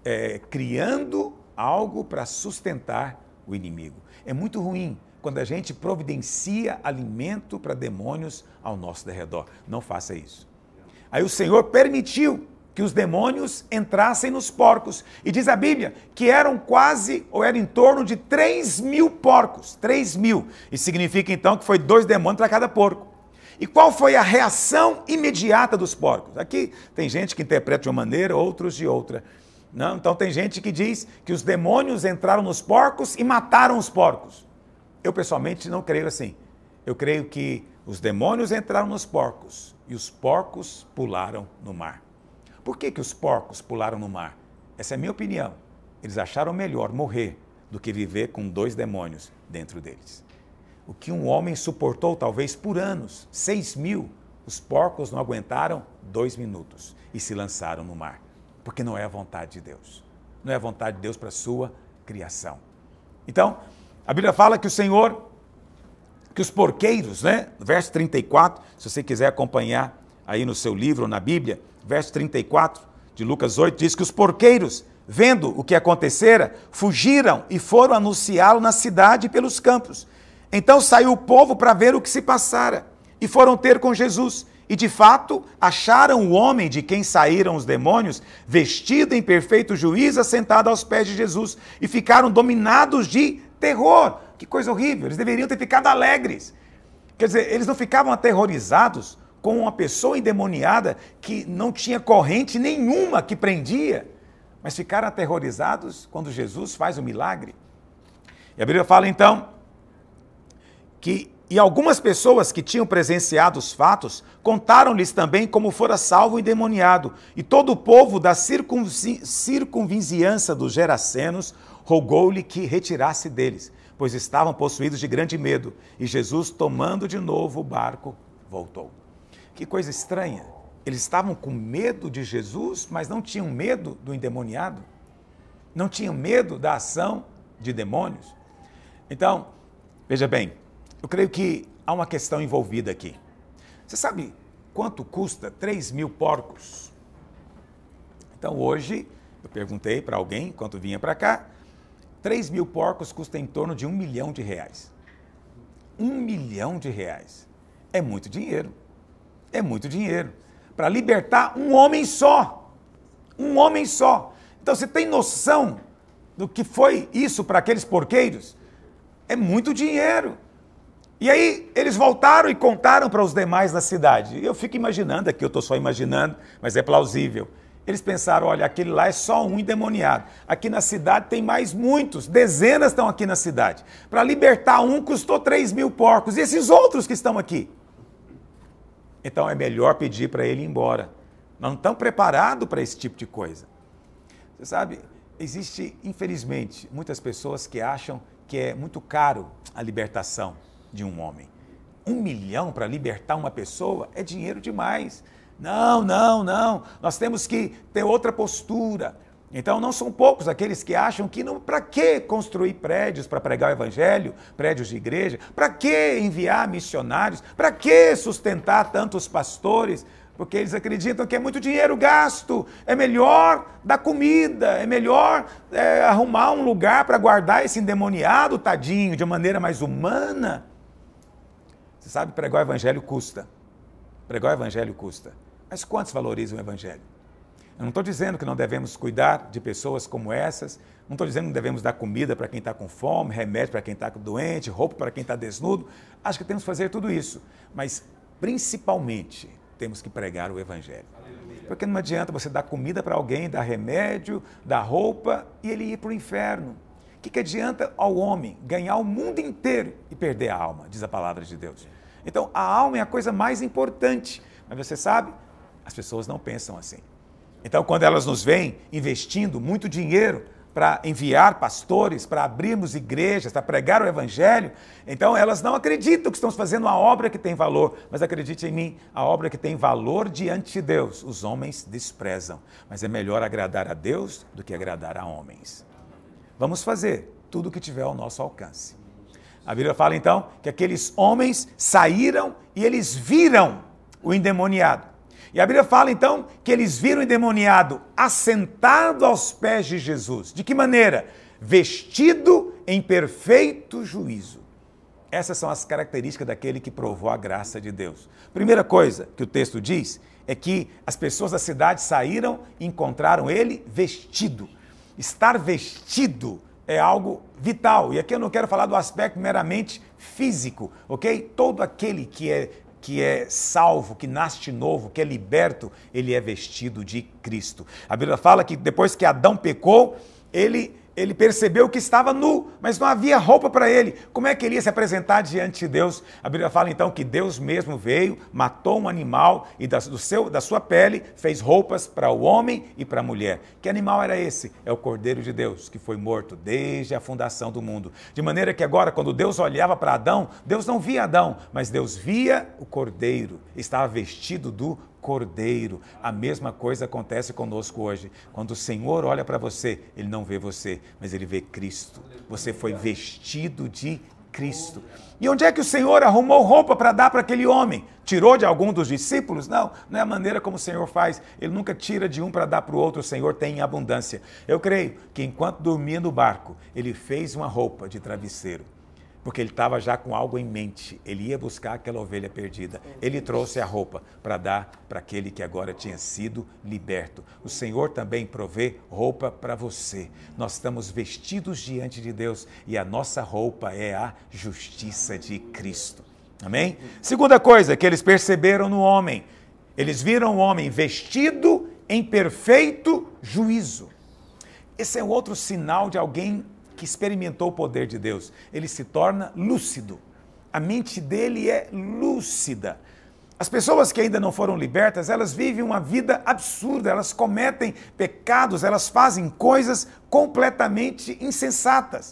criando algo para sustentar o inimigo. É muito ruim quando a gente providencia alimento para demônios ao nosso derredor. Não faça isso. Aí o Senhor permitiu que os demônios entrassem nos porcos. E diz a Bíblia que era em torno de 3.000 porcos. 3.000. Isso significa então que foi 2 demônios para cada porco. E qual foi a reação imediata dos porcos? Aqui tem gente que interpreta de uma maneira, outros de outra. Não? Então tem gente que diz que os demônios entraram nos porcos e mataram os porcos. Eu pessoalmente não creio assim. Eu creio que os demônios entraram nos porcos e os porcos pularam no mar. Por que os porcos pularam no mar? Essa é a minha opinião. Eles acharam melhor morrer do que viver com 2 demônios dentro deles. O que um homem suportou talvez por anos, 6.000, os porcos não aguentaram 2 minutos e se lançaram no mar. Porque não é a vontade de Deus. Não é a vontade de Deus para a sua criação. Então, a Bíblia fala que o Senhor, que os porqueiros, né? Verso 34, se você quiser acompanhar aí no seu livro ou na Bíblia, verso 34 de Lucas 8, diz que os porqueiros, vendo o que acontecera, fugiram e foram anunciá-lo na cidade e pelos campos. Então saiu o povo para ver o que se passara e foram ter com Jesus. E de fato acharam o homem de quem saíram os demônios, vestido em perfeito juízo, assentado aos pés de Jesus, e ficaram dominados de terror. Que coisa horrível, eles deveriam ter ficado alegres. Quer dizer, eles não ficavam aterrorizados com uma pessoa endemoniada que não tinha corrente nenhuma que prendia, mas ficaram aterrorizados quando Jesus faz o milagre. E a Bíblia fala então que algumas pessoas que tinham presenciado os fatos contaram-lhes também como fora salvo o endemoniado. E todo o povo da circunvizinhança dos Gerasenos rogou-lhe que retirasse deles, pois estavam possuídos de grande medo. E Jesus, tomando de novo o barco, voltou. Que coisa estranha. Eles estavam com medo de Jesus, mas não tinham medo do endemoniado. Não tinham medo da ação de demônios. Então, veja bem, eu creio que há uma questão envolvida aqui. Você sabe quanto custa 3.000 porcos? Então hoje, eu perguntei para alguém, enquanto vinha para cá, 3.000 porcos custam em torno de R$1 milhão. R$1 milhão. É muito dinheiro. É muito dinheiro. Para libertar um homem só. Um homem só. Então você tem noção do que foi isso para aqueles porqueiros? É muito dinheiro. E aí eles voltaram e contaram para os demais da cidade. Eu fico imaginando, aqui eu estou só imaginando, mas é plausível. Eles pensaram, olha, aquele lá é só um endemoniado. Aqui na cidade tem mais muitos, dezenas estão aqui na cidade. Para libertar um custou 3.000 porcos. E esses outros que estão aqui? Então é melhor pedir para ele ir embora. Não estão preparados para esse tipo de coisa. Você sabe, existe, infelizmente, muitas pessoas que acham que é muito caro a libertação de um homem. 1 milhão para libertar uma pessoa é dinheiro demais. Não. Nós temos que ter outra postura. Então não são poucos aqueles que acham que para que construir prédios para pregar o evangelho, prédios de igreja, para que enviar missionários, para que sustentar tantos pastores, porque eles acreditam que é muito dinheiro gasto, é melhor dar comida, é melhor arrumar um lugar para guardar esse endemoniado, tadinho, de maneira mais humana. Você sabe, pregar o evangelho custa. Pregar o evangelho custa. Mas quantos valorizam o evangelho? Eu não estou dizendo que não devemos cuidar de pessoas como essas, não estou dizendo que devemos dar comida para quem está com fome, remédio para quem está doente, roupa para quem está desnudo. Acho que temos que fazer tudo isso, mas principalmente temos que pregar o evangelho. Porque não adianta você dar comida para alguém, dar remédio, dar roupa e ele ir para o inferno. O que adianta ao homem ganhar o mundo inteiro e perder a alma, diz a palavra de Deus. Então a alma é a coisa mais importante, mas você sabe, as pessoas não pensam assim. Então, quando elas nos veem investindo muito dinheiro para enviar pastores, para abrirmos igrejas, para pregar o evangelho, então elas não acreditam que estamos fazendo uma obra que tem valor, mas acredite em mim, a obra que tem valor diante de Deus, os homens desprezam, mas é melhor agradar a Deus do que agradar a homens. Vamos fazer tudo o que tiver ao nosso alcance. A Bíblia fala então que aqueles homens saíram e eles viram o endemoniado. E a Bíblia fala então que eles viram o endemoniado assentado aos pés de Jesus. De que maneira? Vestido em perfeito juízo. Essas são as características daquele que provou a graça de Deus. Primeira coisa que o texto diz é que as pessoas da cidade saíram e encontraram ele vestido. Estar vestido é algo vital. E aqui eu não quero falar do aspecto meramente físico, ok? Todo aquele que é salvo, que nasce de novo, que é liberto, ele é vestido de Cristo. A Bíblia fala que depois que Adão pecou, ele percebeu que estava nu, mas não havia roupa para ele. Como é que ele ia se apresentar diante de Deus? A Bíblia fala então que Deus mesmo veio, matou um animal e da sua pele fez roupas para o homem e para a mulher. Que animal era esse? É o Cordeiro de Deus, que foi morto desde a fundação do mundo. De maneira que agora, quando Deus olhava para Adão, Deus não via Adão, mas Deus via o Cordeiro, estava vestido do Cordeiro. A mesma coisa acontece conosco hoje. Quando o Senhor olha para você, Ele não vê você, mas Ele vê Cristo. Você foi vestido de Cristo. E onde é que o Senhor arrumou roupa para dar para aquele homem? Tirou de algum dos discípulos? Não é a maneira como o Senhor faz. Ele nunca tira de um para dar para o outro. O Senhor tem em abundância. Eu creio que enquanto dormia no barco, Ele fez uma roupa de travesseiro. Porque ele estava já com algo em mente, ele ia buscar aquela ovelha perdida. Ele trouxe a roupa para dar para aquele que agora tinha sido liberto. O Senhor também provê roupa para você. Nós estamos vestidos diante de Deus e a nossa roupa é a justiça de Cristo. Amém? Segunda coisa que eles perceberam no homem, eles viram o homem vestido em perfeito juízo. Esse é outro sinal de alguém que experimentou o poder de Deus. Ele se torna lúcido. A mente dele é lúcida. As pessoas que ainda não foram libertas, elas vivem uma vida absurda, elas cometem pecados, elas fazem coisas completamente insensatas,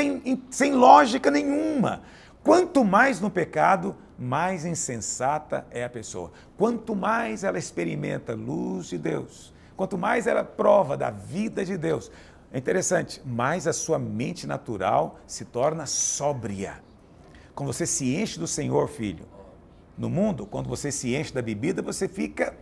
sem lógica nenhuma. Quanto mais no pecado, mais insensata é a pessoa. Quanto mais ela experimenta a luz de Deus, quanto mais ela prova da vida de Deus, é interessante, mais a sua mente natural se torna sóbria. Quando você se enche do Senhor, filho, no mundo, quando você se enche da bebida, você fica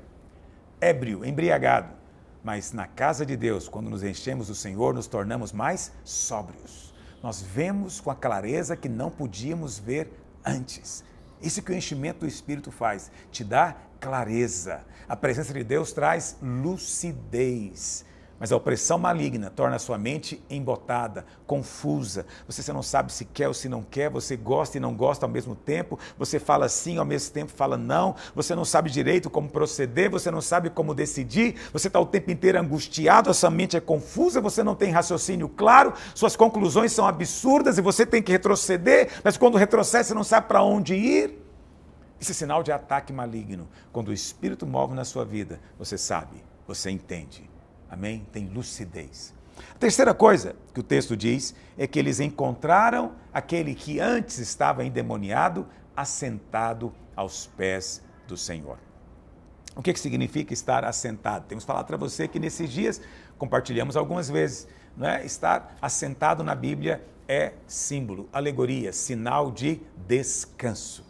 ébrio, embriagado. Mas na casa de Deus, quando nos enchemos do Senhor, nos tornamos mais sóbrios. Nós vemos com a clareza que não podíamos ver antes. Isso que o enchimento do Espírito faz, te dá clareza. A presença de Deus traz lucidez. Mas a opressão maligna torna a sua mente embotada, confusa. Você não sabe se quer ou se não quer, você gosta e não gosta ao mesmo tempo, você fala sim, ao mesmo tempo fala não, você não sabe direito como proceder, você não sabe como decidir, você está o tempo inteiro angustiado, a sua mente é confusa, você não tem raciocínio claro, suas conclusões são absurdas e você tem que retroceder, mas quando retrocede você não sabe para onde ir. Esse é sinal de ataque maligno. Quando o Espírito move na sua vida, você sabe, você entende. Amém? Tem lucidez. A terceira coisa que o texto diz é que eles encontraram aquele que antes estava endemoniado assentado aos pés do Senhor. O que significa estar assentado? Temos falado para você que nesses dias compartilhamos algumas vezes, não é? Estar assentado na Bíblia é símbolo, alegoria, sinal de descanso.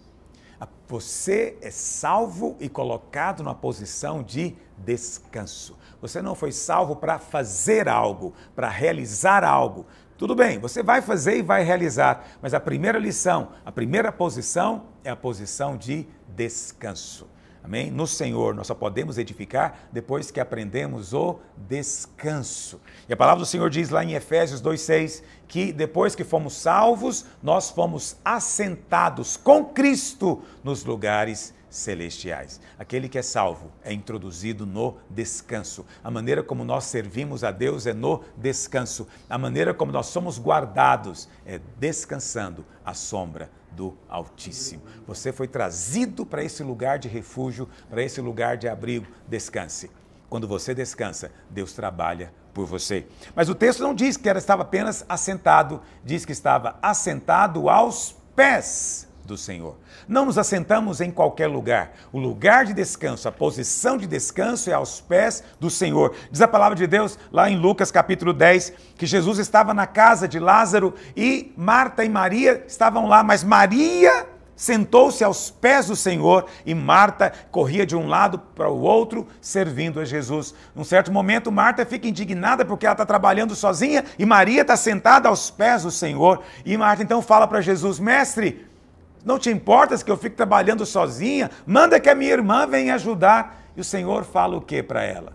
Você é salvo e colocado numa posição de descanso. Você não foi salvo para fazer algo, para realizar algo. Tudo bem, você vai fazer e vai realizar, mas a primeira lição, a primeira posição é a posição de descanso. Amém? No Senhor nós só podemos edificar depois que aprendemos o descanso. E a palavra do Senhor diz lá em Efésios 2,6 que depois que fomos salvos, nós fomos assentados com Cristo nos lugares celestiais. Aquele que é salvo é introduzido no descanso. A maneira como nós servimos a Deus é no descanso. A maneira como nós somos guardados é descansando à sombra do Altíssimo. Você foi trazido para esse lugar de refúgio, para esse lugar de abrigo. Descanse. Quando você descansa, Deus trabalha por você. Mas o texto não diz que estava apenas assentado, diz que estava assentado aos pés do Senhor. Não nos assentamos em qualquer lugar. O lugar de descanso, a posição de descanso é aos pés do Senhor. Diz a palavra de Deus lá em Lucas capítulo 10, que Jesus estava na casa de Lázaro e Marta e Maria estavam lá, mas Maria sentou-se aos pés do Senhor e Marta corria de um lado para o outro servindo a Jesus. Num certo momento, Marta fica indignada porque ela está trabalhando sozinha e Maria está sentada aos pés do Senhor. E Marta então fala para Jesus: Mestre, não te importas que eu fique trabalhando sozinha? Manda que a minha irmã venha ajudar. E o Senhor fala o que para ela?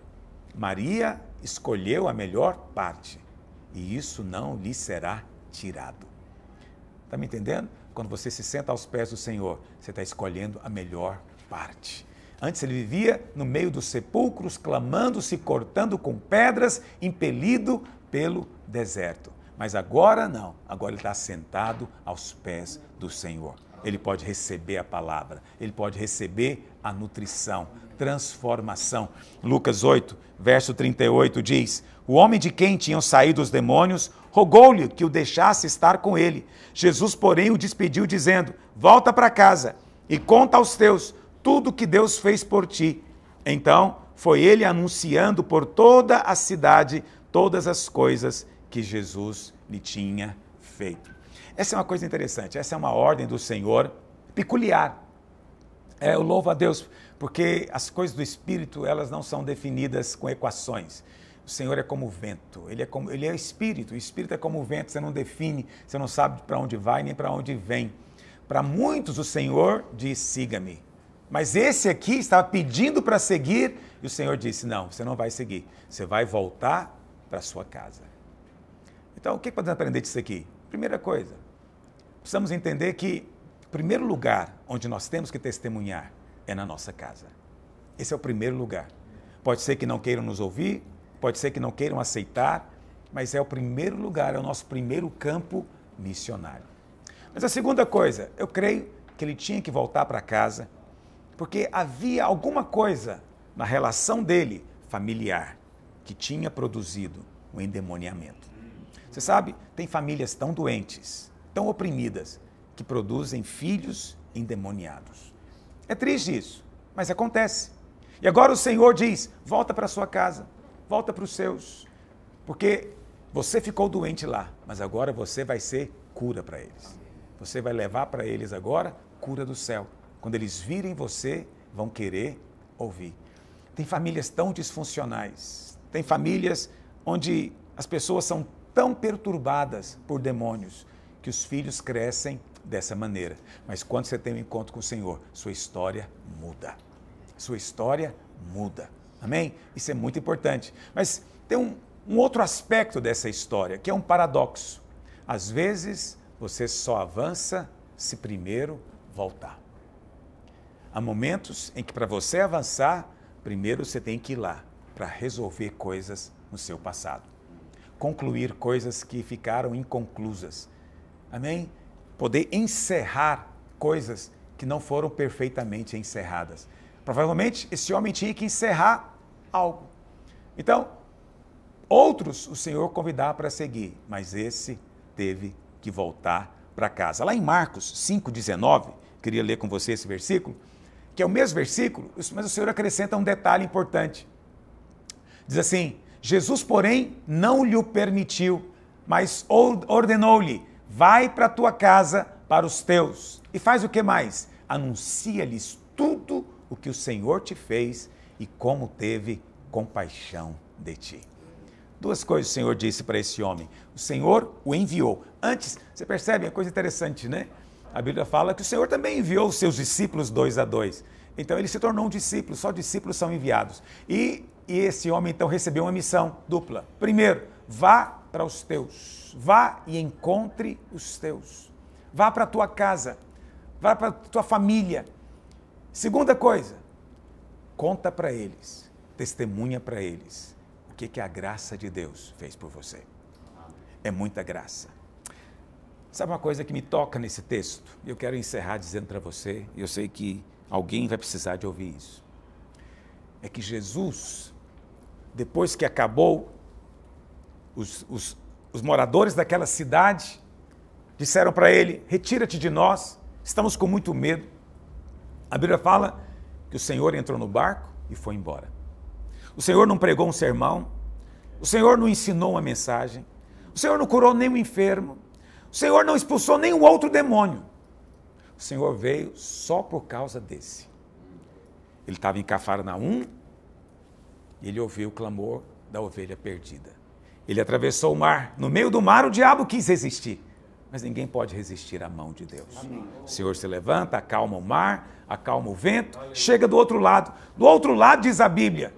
Maria escolheu a melhor parte e isso não lhe será tirado. Está me entendendo? Quando você se senta aos pés do Senhor, você está escolhendo a melhor parte. Antes ele vivia no meio dos sepulcros, clamando, se cortando com pedras, impelido pelo deserto. Mas agora não, agora ele está sentado aos pés do Senhor. Ele pode receber a palavra, ele pode receber a nutrição, transformação. Lucas 8, verso 38 diz: o homem de quem tinham saído os demônios rogou-lhe que o deixasse estar com ele. Jesus, porém, o despediu dizendo: volta para casa e conta aos teus tudo o que Deus fez por ti. Então foi ele anunciando por toda a cidade todas as coisas que Jesus lhe tinha feito. Essa é uma coisa interessante, essa é uma ordem do Senhor peculiar. Eu louvo a Deus, porque as coisas do Espírito, elas não são definidas com equações. O Senhor é como o vento, Ele é Espírito, o Espírito é como o vento, você não define, você não sabe para onde vai nem para onde vem. Para muitos o Senhor diz, siga-me. Mas esse aqui estava pedindo para seguir e o Senhor disse, não, você não vai seguir, você vai voltar para a sua casa. Então, o que podemos aprender disso aqui? Primeira coisa, precisamos entender que o primeiro lugar onde nós temos que testemunhar é na nossa casa. Esse é o primeiro lugar. Pode ser que não queiram nos ouvir, pode ser que não queiram aceitar, mas é o primeiro lugar, é o nosso primeiro campo missionário. Mas a segunda coisa, eu creio que ele tinha que voltar para casa, porque havia alguma coisa na relação dele, familiar, que tinha produzido um endemoniamento. Você sabe, tem famílias tão doentes, tão oprimidas, que produzem filhos endemoniados. É triste isso, mas acontece. E agora o Senhor diz, volta para sua casa, volta para os seus, porque você ficou doente lá, mas agora você vai ser cura para eles. Você vai levar para eles agora cura do céu. Quando eles virem você, vão querer ouvir. Tem famílias tão disfuncionais, tem famílias onde as pessoas são tão perturbadas por demônios que os filhos crescem dessa maneira. Mas quando você tem um encontro com o Senhor, sua história muda. Sua história muda. Amém? Isso é muito importante. Mas tem um outro aspecto dessa história, que é um paradoxo. Às vezes, você só avança se primeiro voltar. Há momentos em que para você avançar, primeiro você tem que ir lá para resolver coisas no seu passado. Concluir coisas que ficaram inconclusas. Amém? Poder encerrar coisas que não foram perfeitamente encerradas. Provavelmente esse homem tinha que encerrar algo. Então, outros o Senhor convidava para seguir, mas esse teve que voltar para casa. Lá em Marcos 5,19, queria ler com você esse versículo, que é o mesmo versículo, mas o Senhor acrescenta um detalhe importante. Diz assim, Jesus, porém, não lhe o permitiu, mas ordenou-lhe, vai para a tua casa, para os teus. E faz o que mais? Anuncia-lhes tudo o que o Senhor te fez e como teve compaixão de ti. Duas coisas o Senhor disse para esse homem. O Senhor o enviou. Antes, você percebe, é coisa interessante, né? A Bíblia fala que o Senhor também enviou os seus discípulos 2 a 2. Então ele se tornou um discípulo, só discípulos são enviados. E esse homem então recebeu uma missão dupla. Primeiro, vá para os teus. Vá e encontre os teus. Vá para a tua casa. Vá para a tua família. Segunda coisa, conta para eles, testemunha para eles o que a graça de Deus fez por você. É muita graça. Sabe uma coisa que me toca nesse texto? Eu quero encerrar dizendo para você, e eu sei que alguém vai precisar de ouvir isso. É que Jesus, depois que acabou, os moradores daquela cidade disseram para ele, retira-te de nós, estamos com muito medo. A Bíblia fala que o Senhor entrou no barco e foi embora. O Senhor não pregou um sermão, o Senhor não ensinou uma mensagem, o Senhor não curou nenhum enfermo, o Senhor não expulsou nenhum outro demônio. O Senhor veio só por causa desse. Ele estava em Cafarnaum e ele ouviu o clamor da ovelha perdida. Ele atravessou o mar. No meio do mar o diabo quis resistir, mas ninguém pode resistir à mão de Deus. Amém. O Senhor se levanta, acalma o mar, acalma o vento, chega do outro lado. Do outro lado diz a Bíblia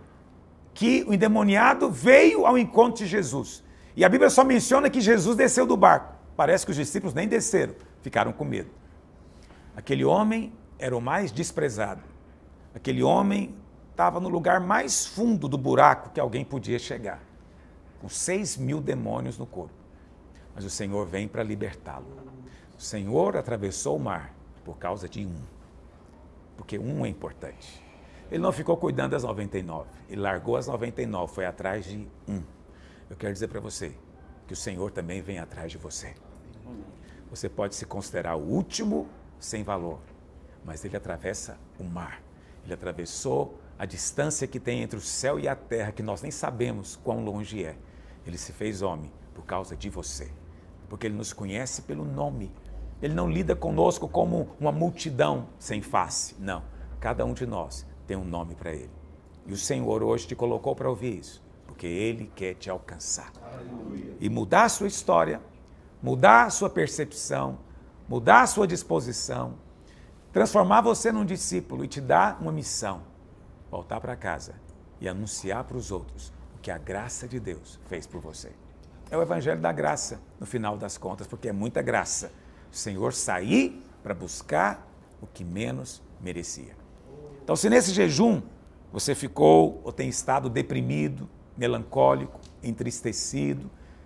que o endemoniado veio ao encontro de Jesus. E a Bíblia só menciona que Jesus desceu do barco. Parece que os discípulos nem desceram, ficaram com medo. Aquele homem era o mais desprezado. Aquele homem estava no lugar mais fundo do buraco que alguém podia chegar, com 6.000 demônios no corpo. Mas o Senhor vem para libertá-lo. O Senhor atravessou o mar por causa de um, porque um é importante. Ele não ficou cuidando das 99, ele largou as 99, foi atrás de um. Eu quero dizer para você que o Senhor também vem atrás de você. Você pode se considerar o último sem valor, mas ele atravessa o mar. Ele atravessou a distância que tem entre o céu e a terra, que nós nem sabemos quão longe é. Ele se fez homem por causa de você, porque ele nos conhece pelo nome. Ele não lida conosco como uma multidão sem face, não. Cada um de nós tem um nome para ele. E o Senhor hoje te colocou para ouvir isso, porque ele quer te alcançar. Aleluia. E mudar a sua história, mudar a sua percepção, mudar a sua disposição, transformar você num discípulo e te dar uma missão, voltar para casa e anunciar para os outros o que a graça de Deus fez por você. É o evangelho da graça, no final das contas, porque é muita graça. O Senhor sair para buscar o que menos merecia. Então, se nesse jejum você ficou ou tem estado deprimido, melancólico, entristecido,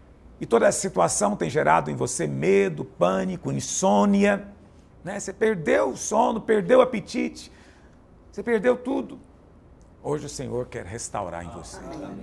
e toda essa situação tem gerado em você medo, pânico, insônia, né? Você perdeu o sono, perdeu o apetite, você perdeu tudo. Hoje o Senhor quer restaurar em você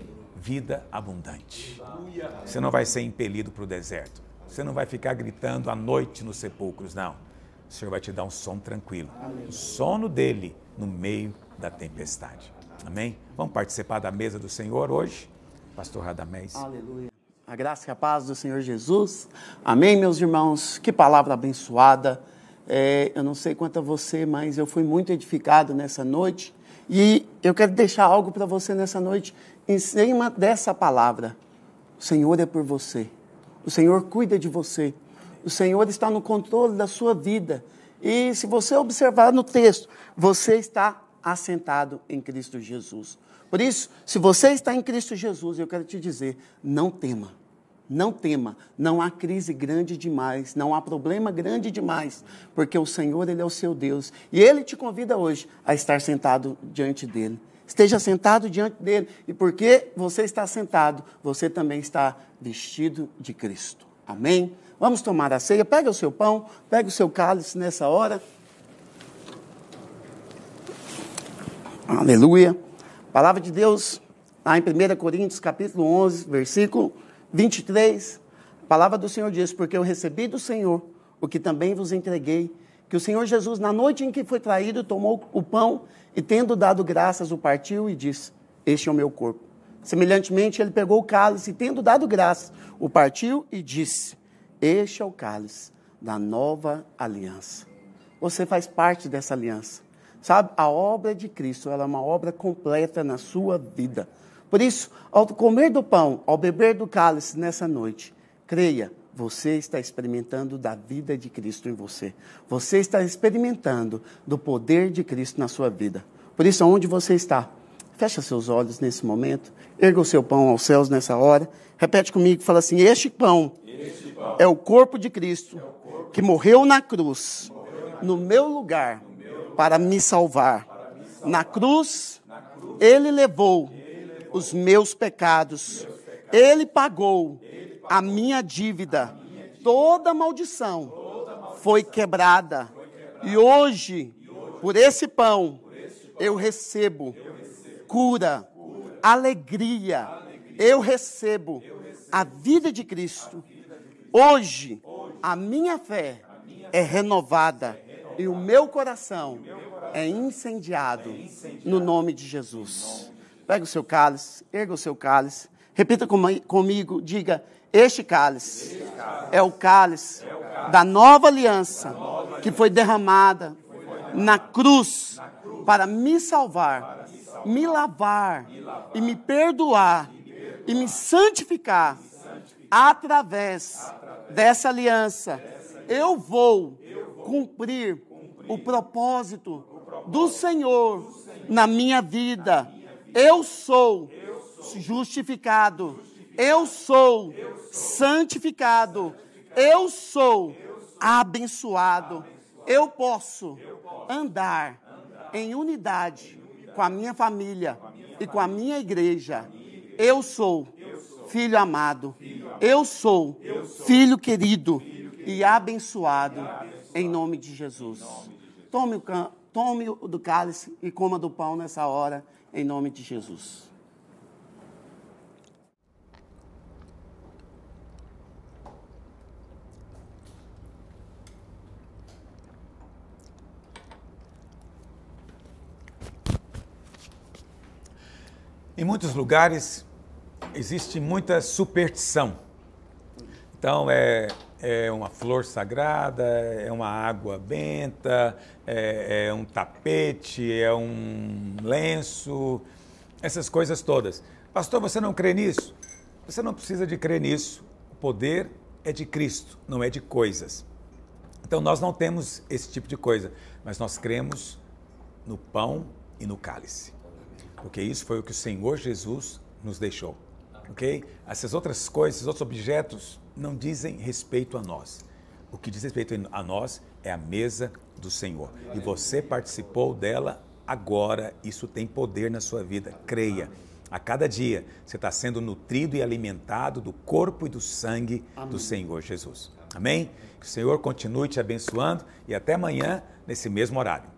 vida abundante. Você não vai ser impelido para o deserto. Você não vai ficar gritando à noite nos sepulcros, não. O Senhor vai te dar um sono tranquilo. O sono dele no meio da tempestade. Amém? Vamos participar da mesa do Senhor hoje? Pastor Radamés. Aleluia. A graça e a paz do Senhor Jesus. Amém, meus irmãos. Que palavra abençoada. Eu não sei quanto a você, mas eu fui muito edificado nessa noite. E eu quero deixar algo para você nessa noite em cima dessa palavra. O Senhor é por você. O Senhor cuida de você. O Senhor está no controle da sua vida. E se você observar no texto, você está assentado em Cristo Jesus. Por isso, se você está em Cristo Jesus, eu quero te dizer, não tema. Não tema, não há crise grande demais, não há problema grande demais, porque o Senhor, Ele é o seu Deus, e Ele te convida hoje a estar sentado diante dEle. Esteja sentado diante dEle, e porque você está sentado, você também está vestido de Cristo. Amém? Vamos tomar a ceia, pega o seu pão, pega o seu cálice nessa hora. Aleluia. Palavra de Deus, lá em 1 Coríntios, capítulo 11, versículo 23, a palavra do Senhor diz, porque eu recebi do Senhor o que também vos entreguei, que o Senhor Jesus, na noite em que foi traído, tomou o pão e, tendo dado graças, o partiu e disse, este é o meu corpo. Semelhantemente, ele pegou o cálice e, tendo dado graças, o partiu e disse, este é o cálice da nova aliança. Você faz parte dessa aliança. Sabe, a obra de Cristo, ela é uma obra completa na sua vida. Por isso, ao comer do pão, ao beber do cálice nessa noite, creia, você está experimentando da vida de Cristo em você. Você está experimentando do poder de Cristo na sua vida. Por isso, aonde você está, fecha seus olhos nesse momento, erga o seu pão aos céus nessa hora, repete comigo, fala assim, este pão é o corpo de Cristo, que morreu na cruz, no meu lugar, para me salvar. Na cruz, Ele levou os meus pecados, Ele pagou a minha dívida, toda maldição foi quebrada, e hoje, por esse pão, eu recebo cura, alegria, eu recebo a vida de Cristo. Hoje, a minha fé é renovada, e o meu coração é incendiado no nome de Jesus. Pega o seu cálice, erga o seu cálice, repita comigo, diga, este cálice é o cálice da nova aliança que foi derramada na cruz para me salvar, me lavar e me perdoar e me santificar. Através dessa aliança, eu vou cumprir o propósito do Senhor na minha vida. Eu sou justificado, eu sou santificado, eu sou abençoado. Eu posso andar em unidade com a minha família e com a minha igreja. Eu sou filho amado, eu sou filho querido e abençoado em nome de Jesus. Tome do cálice e coma do pão nessa hora, em nome de Jesus. Em muitos lugares existe muita superstição. Então, é uma flor sagrada, é uma água benta, é um tapete, é um lenço, essas coisas todas. Pastor, você não crê nisso? Você não precisa de crer nisso. O poder é de Cristo, não é de coisas. Então, nós não temos esse tipo de coisa, mas nós cremos no pão e no cálice. Porque isso foi o que o Senhor Jesus nos deixou. Ok? Essas outras coisas, esses outros objetos não dizem respeito a nós. O que diz respeito a nós é a mesa do Senhor. E você participou dela agora. Isso tem poder na sua vida. Creia. A cada dia você está sendo nutrido e alimentado do corpo e do sangue do Senhor Jesus. Amém? Que o Senhor continue te abençoando e até amanhã nesse mesmo horário.